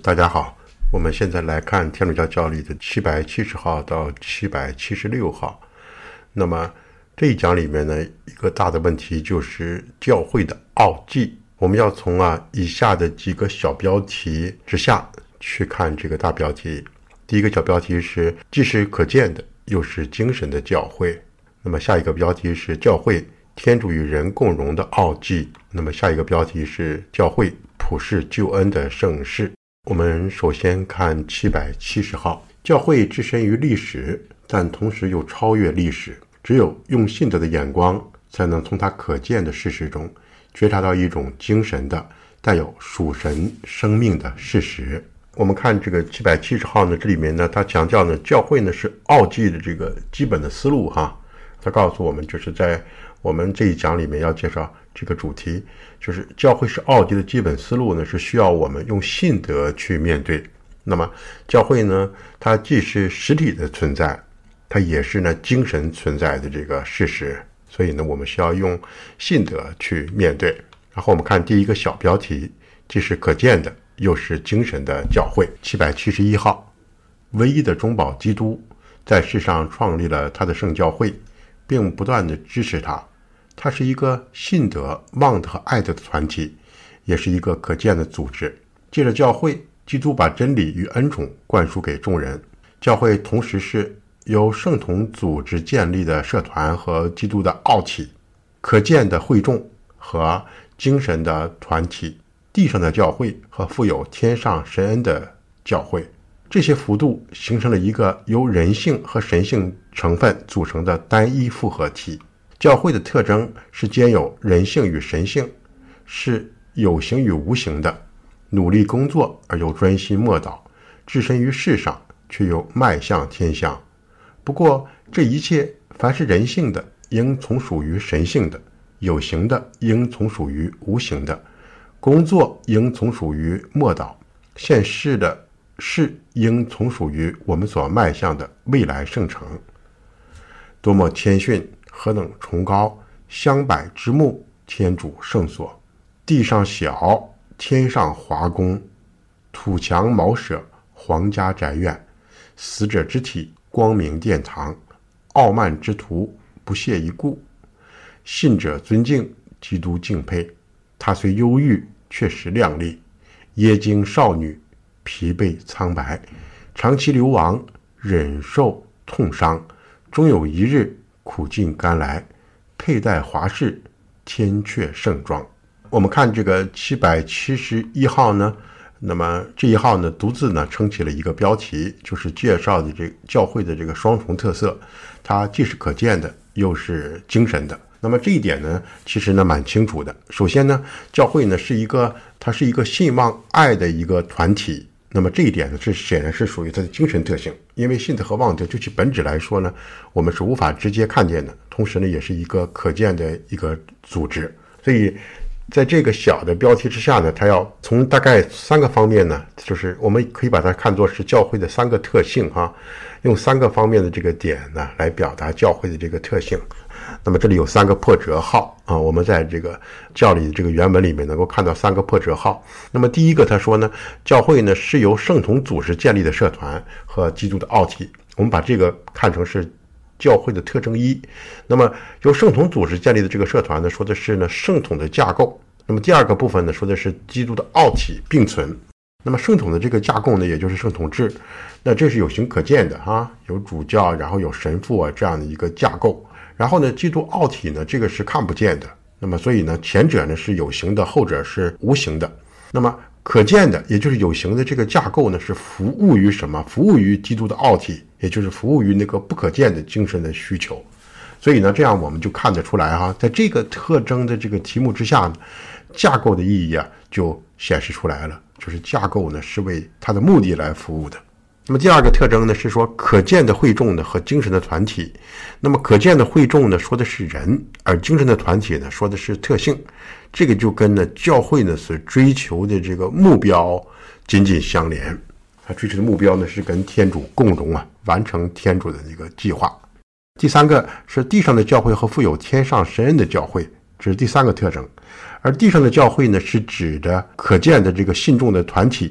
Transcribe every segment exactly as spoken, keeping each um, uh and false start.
大家好，我们现在来看天主教教理的七百七十号到七百七十六号。那么这一讲里面呢，一个大的问题就是教会的奥迹。我们要从啊以下的几个小标题之下去看这个大标题。第一个小标题是既是可见的又是精神的教会。那么下一个标题是教会天主与人共荣的奥迹。那么下一个标题是教会普世救恩的盛世。我们首先看七百七十号。教会置身于历史，但同时又超越历史。只有用信德的眼光，才能从它可见的事实中觉察到一种精神的带有属神生命的事实。我们看这个七百七十号呢，这里面呢，它强调呢，教会呢是奥迹的这个基本的思路哈。它告诉我们，就是在我们这一讲里面要介绍这个主题，就是教会是奥迹的基本思路呢，是需要我们用信德去面对。那么教会呢，它既是实体的存在，它也是呢精神存在的这个事实，所以呢我们需要用信德去面对。然后我们看第一个小标题，既是可见的又是精神的教会。七百七十一号，唯一的中保基督在世上创立了他的圣教会，并不断地支持他。它是一个信德、望德和爱德的团体，也是一个可见的组织。借着教会，基督把真理与恩宠灌输给众人。教会同时是由圣童组织建立的社团和基督的奥体，可见的会众和精神的团体，地上的教会和富有天上神恩的教会。这些幅度形成了一个由人性和神性成分组成的单一复合体。教会的特征是兼有人性与神性，是有形与无形的，努力工作而又专心默祷，置身于世上却又迈向天象。不过这一切凡是人性的，应从属于神性的；有形的，应从属于无形的；工作应从属于默祷；现世的事应从属于我们所迈向的未来圣城。多么谦逊，何等崇高！香柏之木，天主圣所。地上小，天上华宫。土墙茅舍，皇家宅院。死者之体，光明殿堂。傲慢之徒，不屑一顾。信者尊敬，基督敬佩。他虽忧郁，却实亮丽。耶经少女，疲惫苍白，长期流亡，忍受痛伤，终有一日苦尽甘来，佩戴华饰，天阙盛装。我们看这个七百七十一号呢，那么这一号呢独自呢撑起了一个标题，就是介绍的这个教会的这个双重特色，它既是可见的又是精神的。那么这一点呢其实呢蛮清楚的。首先呢，教会呢是一个它是一个信望爱的一个团体。那么这一点呢，是显然是属于它的精神特性，因为信德和望德就其本质来说呢，我们是无法直接看见的，同时呢，也是一个可见的一个组织。所以，在这个小的标题之下呢，它要从大概三个方面呢，就是我们可以把它看作是教会的三个特性哈，用三个方面的这个点呢来表达教会的这个特性。那么这里有三个破折号啊，我们在这个教理的这个原文里面能够看到三个破折号。那么第一个他说呢，教会呢是由圣童组织建立的社团和基督的奥体，我们把这个看成是教会的特征一。那么由圣童组织建立的这个社团呢，说的是呢圣统的架构。那么第二个部分呢，说的是基督的奥体并存。那么圣统的这个架构呢，也就是圣统制，那这是有形可见的哈，有主教，然后有神父啊这样的一个架构。然后呢，基督奥体呢，这个是看不见的。那么所以呢，前者呢是有形的，后者是无形的。那么可见的，也就是有形的这个架构呢，是服务于什么？服务于基督的奥体，也就是服务于那个不可见的精神的需求。所以呢，这样我们就看得出来哈，在这个特征的这个题目之下呢，架构的意义啊就显示出来了，就是架构呢是为它的目的来服务的。那么第二个特征呢是说可见的会众呢和精神的团体。那么可见的会众呢说的是人，而精神的团体呢说的是特性。这个就跟呢教会呢所追求的这个目标紧紧相连。他追求的目标呢是跟天主共荣啊，完成天主的那个计划。第三个是地上的教会和富有天上神恩的教会，这是第三个特征。而地上的教会呢是指的可见的这个信众的团体，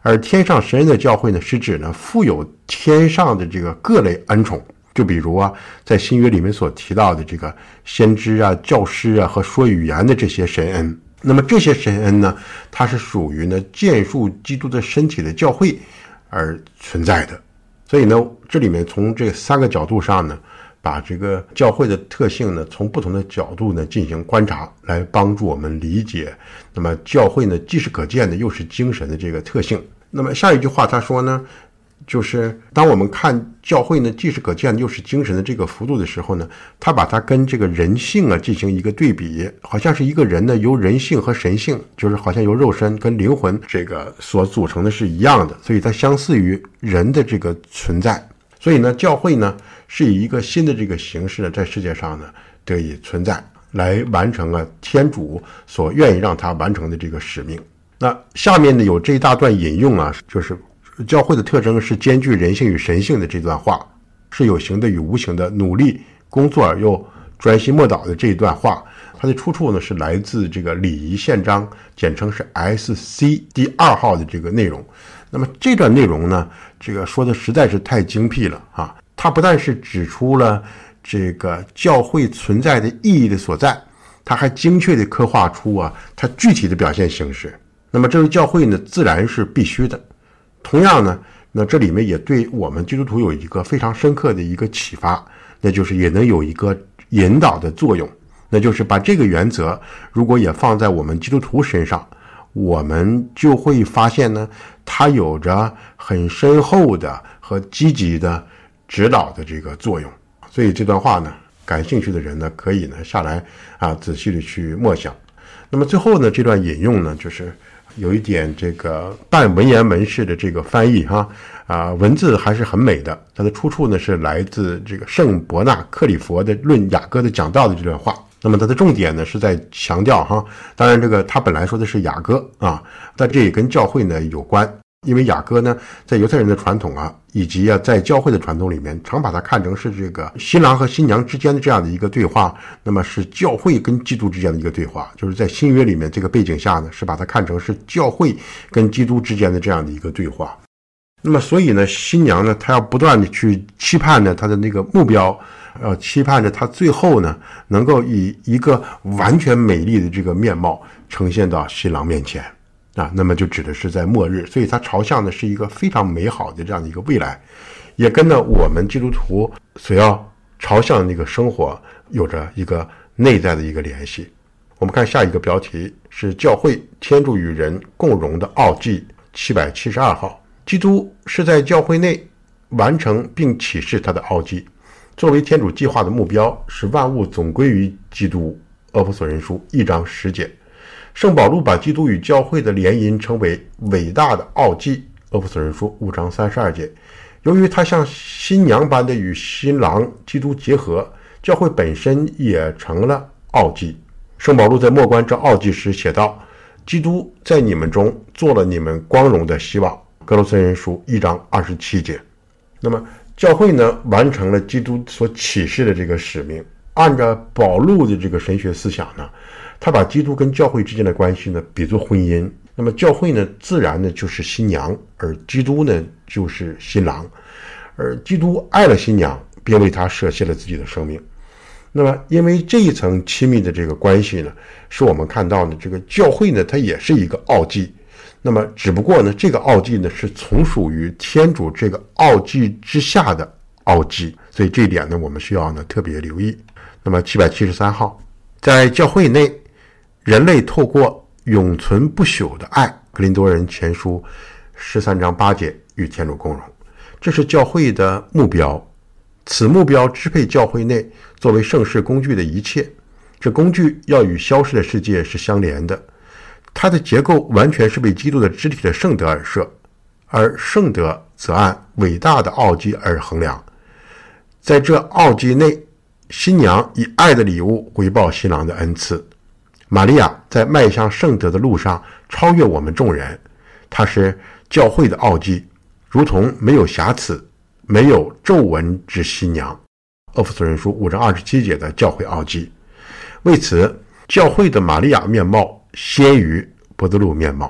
而天上神人的教会呢，是指呢富有天上的这个各类恩宠，就比如啊，在新约里面所提到的这个先知啊、教师啊和说语言的这些神恩。那么这些神恩呢，它是属于呢建树基督的身体的教会而存在的。所以呢，这里面从这三个角度上呢，把这个教会的特性呢，从不同的角度呢进行观察，来帮助我们理解。那么教会呢，既是可见的，又是精神的这个特性。那么下一句话他说呢，就是当我们看教会呢，既是可见的，又是精神的这个幅度的时候呢，他把它跟这个人性啊进行一个对比，好像是一个人呢由人性和神性，就是好像由肉身跟灵魂这个所组成的是一样的，所以它相似于人的这个存在。所以呢，教会呢是以一个新的这个形式呢，在世界上呢得以存在，来完成了天主所愿意让它完成的这个使命。那下面呢有这一大段引用啊，就是教会的特征是兼具人性与神性的这段话，是有形的与无形的，努力工作而又专心默祷的这一段话，它的出处呢是来自这个礼仪宪章，简称是 S C 第二号的这个内容。那么这段内容呢，这个说的实在是太精辟了啊！它不但是指出了这个教会存在的意义的所在，它还精确地刻画出啊它具体的表现形式。那么这个教会呢，自然是必须的。同样呢，那这里面也对我们基督徒有一个非常深刻的一个启发，那就是也能有一个引导的作用，那就是把这个原则如果也放在我们基督徒身上，我们就会发现呢，它有着很深厚的和积极的指导的这个作用。所以这段话呢，感兴趣的人呢，可以呢下来啊仔细的去默想。那么最后呢，这段引用呢，就是有一点这个半文言文式的这个翻译哈，啊，文字还是很美的。它的出处呢是来自这个圣伯纳克里佛的《论雅歌》的讲道的这段话。那么它的重点呢是在强调哈，当然这个他本来说的是雅歌啊，但这也跟教会呢有关。因为雅歌呢，在犹太人的传统啊，以及啊在教会的传统里面，常把它看成是这个新郎和新娘之间的这样的一个对话，那么是教会跟基督之间的一个对话，就是在新约里面这个背景下呢，是把它看成是教会跟基督之间的这样的一个对话。那么所以呢，新娘呢，她要不断的去期盼呢她的那个目标，呃，期盼着她最后呢，能够以一个完全美丽的这个面貌呈现到新郎面前。啊，那么就指的是在末日，所以它朝向的是一个非常美好的这样的一个未来，也跟呢我们基督徒所要朝向的那个生活有着一个内在的一个联系。我们看下一个标题是教会天主与人共荣的奥迹七百七十二号。基督是在教会内完成并启示他的奥迹，作为天主计划的目标，使万物总归于基督。俄弗所人书一章十节。圣保禄把基督与教会的联姻称为伟大的奥迹，俄弗所人书五章三十二节。由于他像新娘般的与新郎基督结合，教会本身也成了奥迹。圣保禄在默观这奥迹时写道，基督在你们中做了你们光荣的希望，哥罗森人书一章二十七节。那么教会呢，完成了基督所启示的这个使命。按照保禄的这个神学思想呢，他把基督跟教会之间的关系呢比作婚姻，那么教会呢自然呢就是新娘，而基督呢就是新郎，而基督爱了新娘，便为他舍弃了自己的生命。那么因为这一层亲密的这个关系呢，使我们看到呢这个教会呢它也是一个奥迹，那么只不过呢这个奥迹呢是从属于天主这个奥迹之下的奥迹，所以这一点呢我们需要呢特别留意。那么七百七十三号，在教会内，人类透过永存不朽的爱，格林多人前书十三章八节与天主共荣，这是教会的目标。此目标支配教会内作为圣事工具的一切，这工具要与消失的世界是相连的，它的结构完全是为基督的肢体的圣德而设，而圣德则按伟大的奥迹而衡量。在这奥迹内，新娘以爱的礼物回报新郎的恩赐。玛利亚在迈向圣德的路上超越我们众人，她是教会的奥迹，如同没有瑕疵、没有皱纹之新娘。俄弗所人书五章二十七节的教会奥迹。为此，教会的玛利亚面貌先于伯多禄面貌。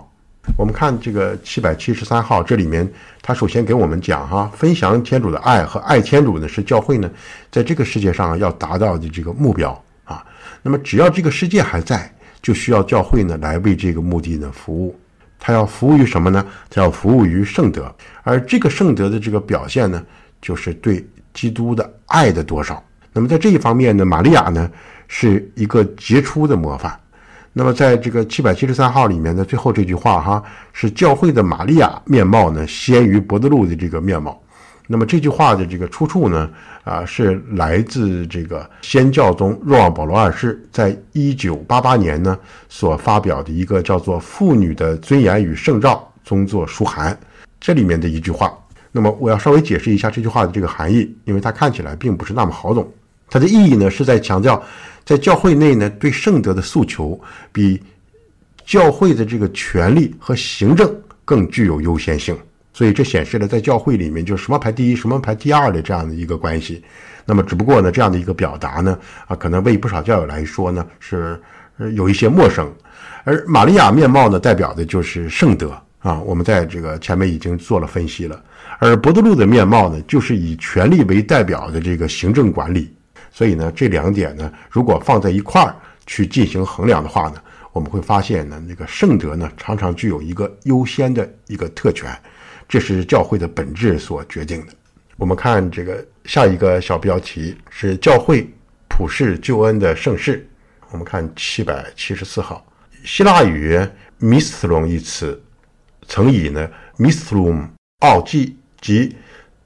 我们看这个七百七十三号，这里面他首先给我们讲哈，分享天主的爱和爱天主呢是教会呢在这个世界上要达到的这个目标啊。那么只要这个世界还在，就需要教会呢来为这个目的呢服务。他要服务于什么呢？他要服务于圣德，而这个圣德的这个表现呢，就是对基督的爱的多少。那么在这一方面呢，玛利亚呢是一个杰出的模范。那么在这个七百七十三号里面的最后这句话哈，是教会的玛利亚面貌呢先于伯多禄的这个面貌。那么这句话的这个出处呢啊是来自这个先教宗若望保罗二世在一九八八年呢所发表的一个叫做《妇女的尊严与圣召》宗座书函，这里面的一句话。那么我要稍微解释一下这句话的这个含义，因为它看起来并不是那么好懂。它的意义呢是在强调在教会内呢对圣德的诉求比教会的这个权力和行政更具有优先性，所以这显示了在教会里面就什么排第一什么排第二的这样的一个关系。那么只不过呢这样的一个表达呢啊可能为不少教友来说呢是有一些陌生。而玛利亚面貌呢代表的就是圣德啊，我们在这个前面已经做了分析了。而伯多禄的面貌呢就是以权力为代表的这个行政管理。所以呢这两点呢如果放在一块儿去进行衡量的话呢，我们会发现呢那个圣德呢常常具有一个优先的一个特权，这是教会的本质所决定的。我们看这个下一个小标题是教会普世救恩的盛世。我们看七百七十四号，希腊语 mystron 一词曾以呢 mystrum 奥迹及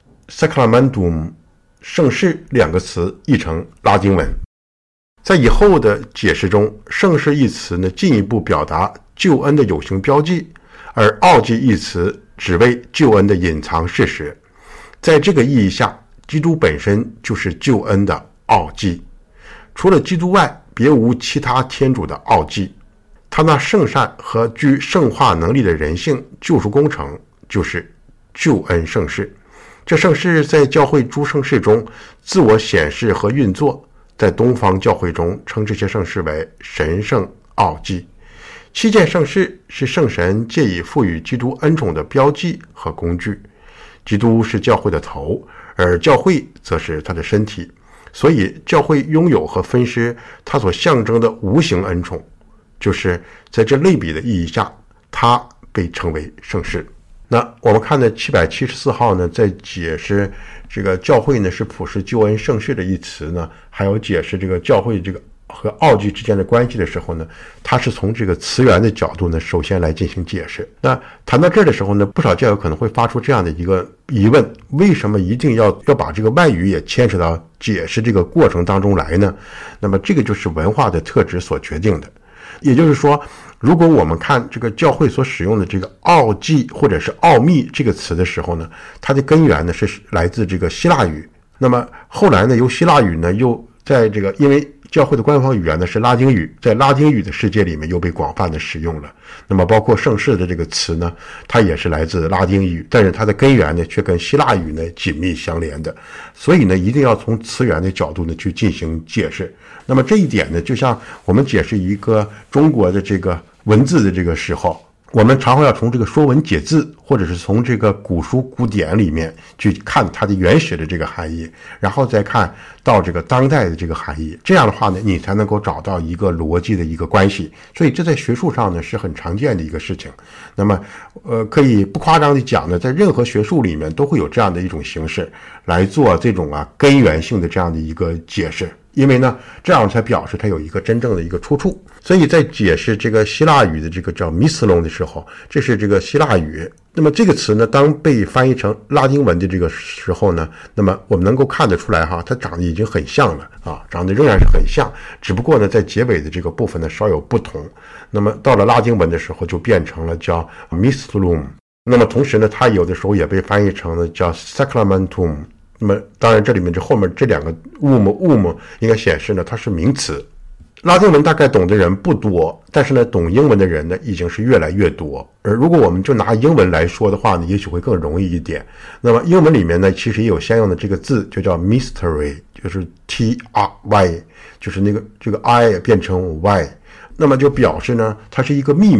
sacramentum 圣事两个词译成拉丁文。在以后的解释中，圣事一词呢进一步表达救恩的有形标记，而奥迹一词只为救恩的隐藏事实。在这个意义下，基督本身就是救恩的奥迹，除了基督外别无其他天主的奥迹。他那圣善和具圣化能力的人性救赎工程就是救恩圣事。这圣事在教会诸圣事中自我显示和运作，在东方教会中称这些圣事为神圣奥迹。七件圣事是圣神借以赋予基督恩宠的标记和工具。基督是教会的头，而教会则是他的身体，所以教会拥有和分施他所象征的无形恩宠，就是在这类比的意义下，它被称为圣事。那我们看的七百七十四号呢，在解释这个教会呢是普世救恩圣事的一词呢，还有解释这个教会这个和奥迹之间的关系的时候呢，它是从这个词源的角度呢首先来进行解释。那谈到这儿的时候呢，不少教友可能会发出这样的一个疑问，为什么一定要要把这个外语也牵扯到解释这个过程当中来呢？那么这个就是文化的特质所决定的。也就是说，如果我们看这个教会所使用的这个奥迹或者是奥秘这个词的时候呢，它的根源呢是来自这个希腊语。那么后来呢，由希腊语呢又在这个因为教会的官方语言呢是拉丁语，在拉丁语的世界里面又被广泛的使用了。那么包括圣事的这个词呢，它也是来自拉丁语，但是它的根源呢却跟希腊语呢紧密相连的。所以呢，一定要从词源的角度呢去进行解释。那么这一点呢，就像我们解释一个中国的这个文字的这个时候，我们常常要从这个说文解字，或者是从这个古书古典里面去看它的原始的这个含义，然后再看到这个当代的这个含义。这样的话呢，你才能够找到一个逻辑的一个关系。所以这在学术上呢是很常见的一个事情。那么呃，可以不夸张的讲呢，在任何学术里面都会有这样的一种形式来做这种啊根源性的这样的一个解释。因为呢，这样才表示它有一个真正的一个出处。所以在解释这个希腊语的这个叫米斯隆的时候，这是这个希腊语。那么这个词呢，当被翻译成拉丁文的这个时候呢，那么我们能够看得出来哈，它长得已经很像了啊，长得仍然是很像，只不过呢，在结尾的这个部分呢稍有不同。那么到了拉丁文的时候，就变成了叫 mystrum。那么同时呢，它有的时候也被翻译成了叫 sacramentum。那么当然这里面这后面这两个 um um 应该显示呢它是名词。拉丁文大概懂的人不多，但是呢懂英文的人呢已经是越来越多。而如果我们就拿英文来说的话呢，也许会更容易一点。那么英文里面呢其实也有相应的这个字，就叫 mystery， 就是 T R Y， 就是那个这个 I 变成 Y， 那么就表示呢它是一个秘密。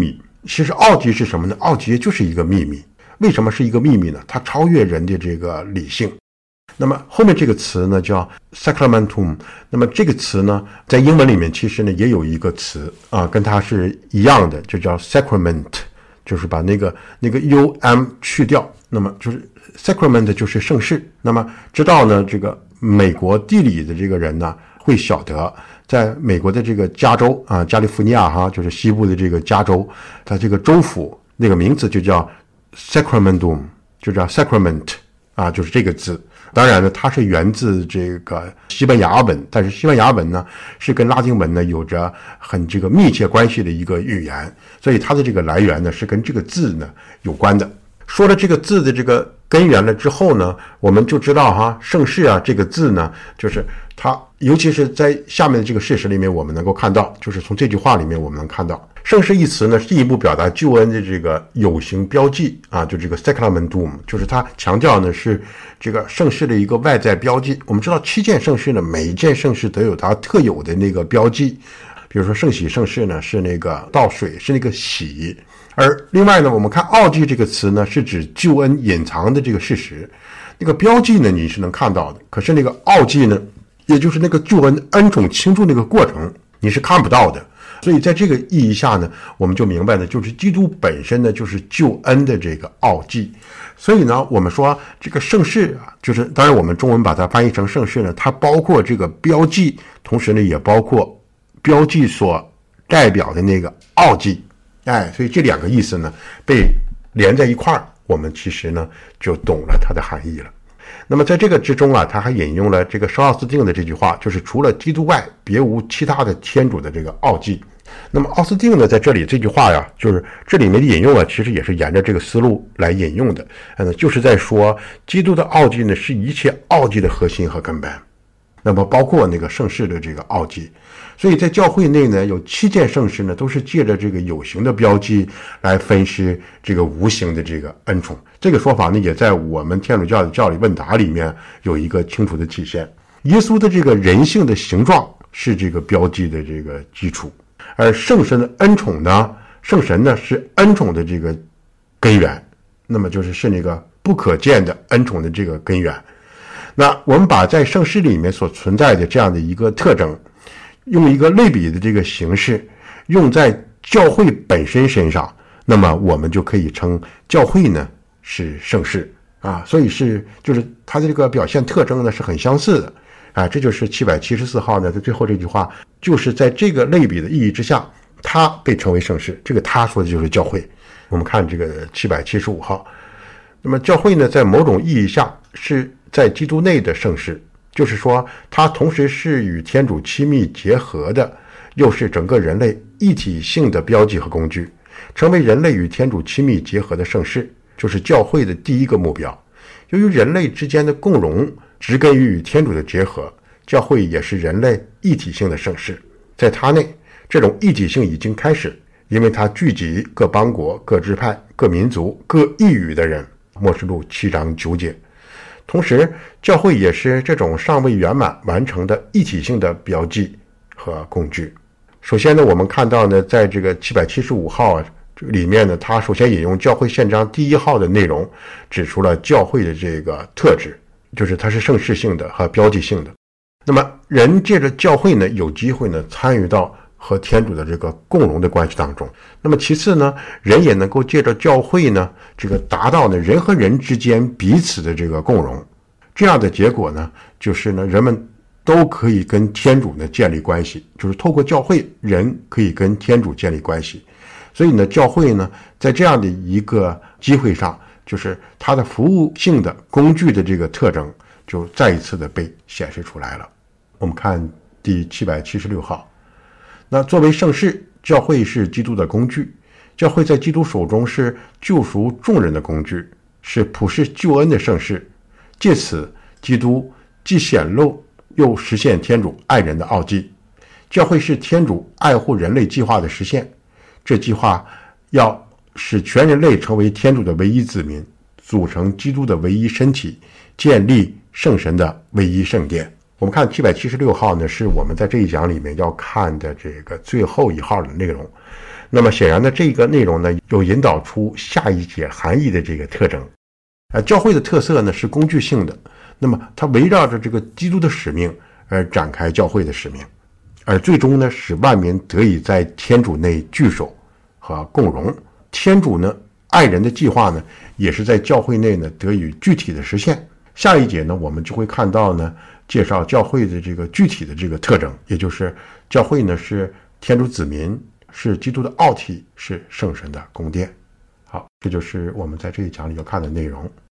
其实奥迹是什么呢？奥迹就是一个秘密。为什么是一个秘密呢？它超越人的这个理性。那么后面这个词呢叫 sacramentum， 那么这个词呢在英文里面其实呢也有一个词啊，跟它是一样的，就叫 sacrament， 就是把那个那个 um 去掉，那么就是 sacrament 就是圣事。那么知道呢这个美国地理的这个人呢会晓得，在美国的这个加州啊，加利福尼亚哈，就是西部的这个加州，它这个州府那个名字就叫 Sacramentum， 就叫 Sacrament 啊，就是这个字。当然呢，它是源自这个西班牙文，但是西班牙文呢是跟拉丁文呢有着很这个密切关系的一个语言，所以它的这个来源呢是跟这个字呢有关的。说了这个字的这个根源了之后呢，我们就知道哈，圣事啊这个字呢，就是它，尤其是在下面的这个事实里面，我们能够看到，就是从这句话里面我们能看到，圣事一词呢，进一步表达救恩的这个有形标记啊，就这个 sacramentum， 就是它强调呢是这个圣事的一个外在标记。我们知道七件圣事呢，每一件圣事都有它特有的那个标记，比如说圣洗圣事呢是那个倒水，是那个洗。而另外呢，我们看奥迹这个词呢，是指救恩隐藏的这个事实。那个标记呢，你是能看到的，可是那个奥迹呢，也就是那个救恩恩宠倾注那个过程，你是看不到的。所以在这个意义下呢，我们就明白呢，就是基督本身呢，就是救恩的这个奥迹。所以呢，我们说这个圣事啊，就是当然我们中文把它翻译成圣事呢，它包括这个标记，同时呢，也包括标记所代表的那个奥迹。哎，所以这两个意思呢被连在一块儿，我们其实呢就懂了它的含义了。那么在这个之中啊，他还引用了这个圣奥斯定的这句话，就是除了基督外，别无其他的天主的这个奥迹。那么奥斯定呢，在这里这句话呀，就是这里面的引用啊，其实也是沿着这个思路来引用的，嗯，就是在说基督的奥迹呢是一切奥迹的核心和根本。那么包括那个圣事的这个奥迹，所以在教会内呢，有七件圣事呢，都是借着这个有形的标记来分施这个无形的这个恩宠。这个说法呢，也在我们天主教的教理问答里面有一个清楚的体现。耶稣的这个人性的形状是这个标记的这个基础，而圣神的恩宠呢，圣神呢是恩宠的这个根源，那么就是是那个不可见的恩宠的这个根源。那我们把在圣事里面所存在的这样的一个特征，用一个类比的这个形式用在教会本身身上，那么我们就可以称教会呢是圣事啊，所以是就是它的这个表现特征呢是很相似的啊，这就是七百七十四号呢在最后这句话，就是在这个类比的意义之下，它被称为圣事，这个他说的就是教会。我们看这个七百七十五号，那么教会呢在某种意义下是在基督内的圣事，就是说它同时是与天主亲密结合的，又是整个人类一体性的标记和工具。成为人类与天主亲密结合的圣事，就是教会的第一个目标。由于人类之间的共荣植根于与天主的结合，教会也是人类一体性的圣事。在它内，这种一体性已经开始，因为它聚集各邦国、各支派、各民族、各异语的人。默示录七章九节。同时，教会也是这种尚未圆满完成的一体性的标记和工具。首先呢，我们看到呢，在这个七百七十五号里面呢，他首先引用教会宪章第一号的内容，指出了教会的这个特质，就是它是圣事性的和标记性的。那么人借着教会呢，有机会呢参与到和天主的这个共荣的关系当中。那么其次呢，人也能够借着教会呢，这个达到呢人和人之间彼此的这个共荣。这样的结果呢，就是呢人们都可以跟天主呢建立关系，就是透过教会，人可以跟天主建立关系。所以呢，教会呢在这样的一个机会上，就是它的服务性的工具的这个特征就再一次的被显示出来了。我们看第七百七十六号，那作为圣事，教会是基督的工具，教会在基督手中是救赎众人的工具，是普世救恩的圣事。借此，基督既显露又实现天主爱人的奥迹。教会是天主爱护人类计划的实现，这计划要使全人类成为天主的唯一子民，组成基督的唯一身体，建立圣神的唯一圣殿。我们看七百七十六号呢，是我们在这一讲里面要看的这个最后一号的内容。 那么显然呢，这个内容呢，有引导出下一节含义的这个特征。呃，教会的特色呢是工具性的，那么它围绕着这个基督的使命而展开教会的使命，而最终呢使万民得以在天主内聚首和共荣。天主呢爱人的计划呢也是在教会内呢得以具体的实现。下一节呢我们就会看到呢介绍教会的这个具体的这个特征，也就是教会呢是天主子民，是基督的奥体，是圣神的宫殿。好，这就是我们在这一讲里要看的内容。